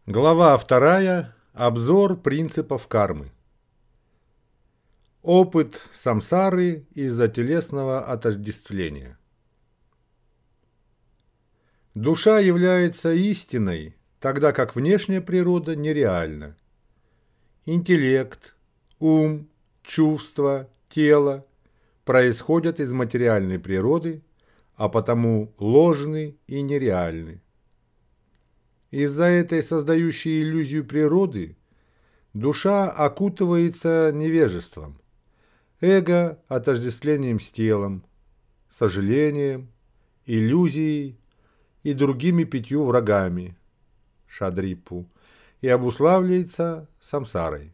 Глава 2. Обзор принципов кармы. Опыт самсары из-за телесного отождествления. Душа является истиной, тогда как внешняя природа нереальна. Интеллект, ум, чувства, тело происходят из материальной природы, а потому ложны и нереальны. Из-за этой создающей иллюзию природы душа окутывается невежеством, эго – отождествлением с телом, сожалением, иллюзией и другими 5 врагами – шадрипу, и обуславливается самсарой.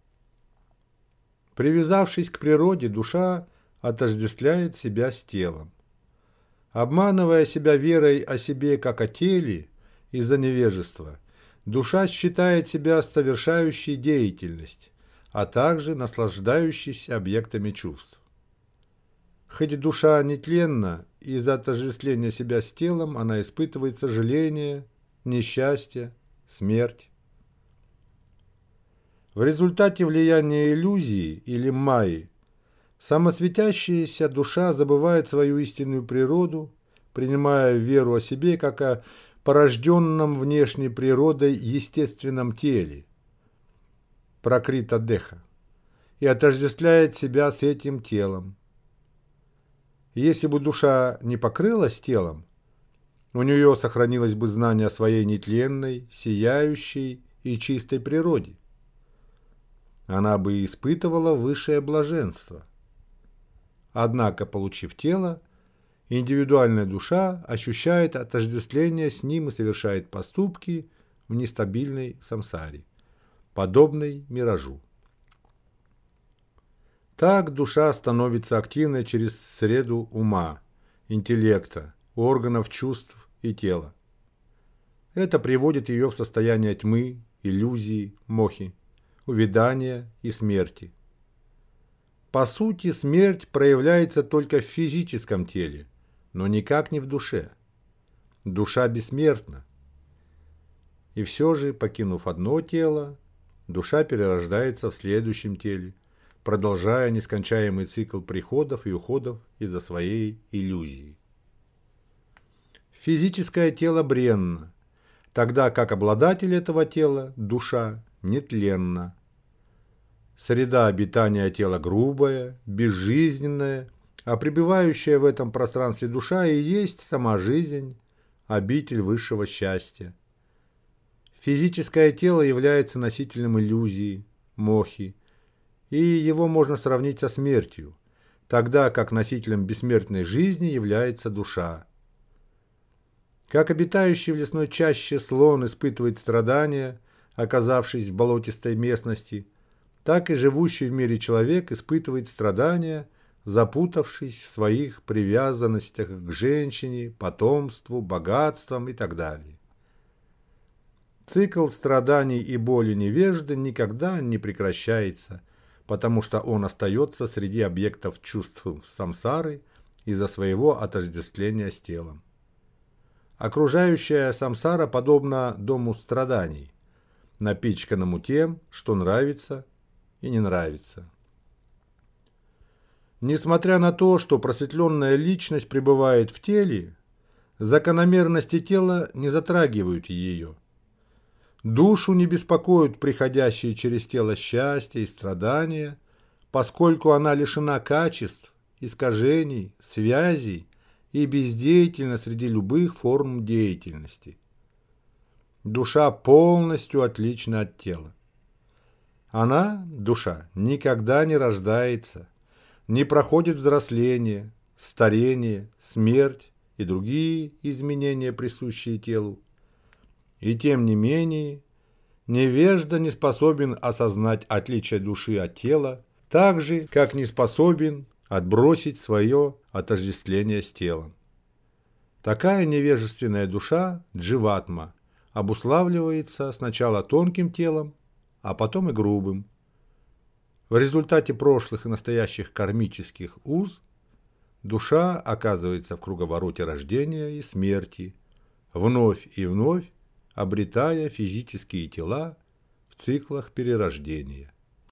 Привязавшись к природе, душа отождествляет себя с телом. Обманывая себя верой о себе как о теле, из-за невежества, душа считает себя совершающей деятельность, а также наслаждающейся объектами чувств. Хоть душа нетленна, из-за отождествления себя с телом она испытывает сожаление, несчастье, смерть. В результате влияния иллюзии или майи самосветящаяся душа забывает свою истинную природу, принимая веру о себе как о порожденном внешней природой естественном теле, пракрита деха, и отождествляет себя с этим телом. Если бы душа не покрылась телом, у нее сохранилось бы знание о своей нетленной, сияющей и чистой природе. Она бы испытывала высшее блаженство. Однако, получив тело, индивидуальная душа ощущает отождествление с ним и совершает поступки в нестабильной самсаре, подобной миражу. Так душа становится активной через среду ума, интеллекта, органов чувств и тела. Это приводит ее в состояние тьмы, иллюзии, мохи, увядания и смерти. По сути, смерть проявляется только в физическом теле, но никак не в душе. Душа бессмертна. И все же, покинув одно тело, душа перерождается в следующем теле, продолжая нескончаемый цикл приходов и уходов из-за своей иллюзии. Физическое тело бренно, тогда как обладатель этого тела, душа, нетленна. Среда обитания тела грубая, безжизненная, а пребывающая в этом пространстве душа и есть сама жизнь, обитель высшего счастья. Физическое тело является носителем иллюзии, мохи, и его можно сравнить со смертью, тогда как носителем бессмертной жизни является душа. Как обитающий в лесной чаще слон испытывает страдания, оказавшись в болотистой местности, так и живущий в мире человек испытывает страдания, запутавшись в своих привязанностях к женщине, потомству, богатствам и так далее. Цикл страданий и боли невежды никогда не прекращается, потому что он остается среди объектов чувств самсары из-за своего отождествления с телом. Окружающая самсара подобна дому страданий, напичканному тем, что нравится и не нравится. Несмотря на то, что просветленная личность пребывает в теле, закономерности тела не затрагивают ее. Душу не беспокоят приходящие через тело счастья и страдания, поскольку она лишена качеств, искажений, связей и бездеятельна среди любых форм деятельности. Душа полностью отлична от тела. Она, душа, никогда не рождается, не проходит взросление, старение, смерть и другие изменения, присущие телу. И тем не менее, невежда не способен осознать отличие души от тела, так же, как не способен отбросить свое отождествление с телом. Такая невежественная душа, дживатма, обуславливается сначала тонким телом, а потом и грубым. В результате прошлых и настоящих кармических уз душа оказывается в круговороте рождения и смерти, вновь и вновь обретая физические тела в циклах перерождения.